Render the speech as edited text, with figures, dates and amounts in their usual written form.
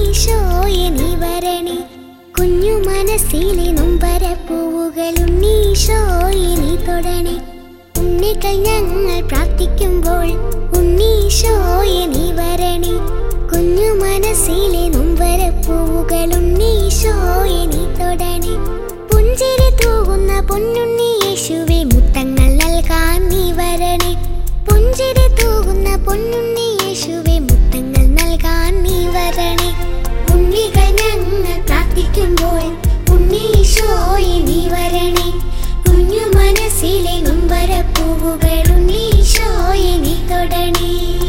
ഉണ്ണീശോയെ നീ വരണേ. കുഞ്ഞു മനസ്സിലെ നൊമ്പരപ്പൂവുകൾ ഉണ്ണീശോയെ നീ തൊടണേ. ഉണ്ണികൾ ഞങ്ങൾ പ്രാർത്ഥിക്കുമ്പോൾ ഉണ്ണീശോയെ നീ വരണേ. കുഞ്ഞു മനസ്സിലെ നൊമ്പരപ്പൂവുകൾ ഉണ്ണീശോയെ നീ തൊടണേ. പുഞ്ചിരി തൂകുന്ന പൊന്നുണ്ണി യേശുവേ മുത്തങ്ങൾ നൽകാൻ നീ വരണേ. പുഞ്ചിരി തൂകുന്ന പൊന്നുണ്ണി യേശുവേ മുത്തങ്ങൾ നൽകാൻ നീ വരണേ. ഉണ്ണികൾ ഞങ്ങൾ പ്രാർത്ഥിക്കുമ്പോൾ ഉണ്ണീശോയെ നീ വരണേ. കുഞ്ഞു മനസ്സിലെ നൊമ്പരപ്പൂവുകൾ ഉണ്ണീശോയെ നീ തൊടണേ.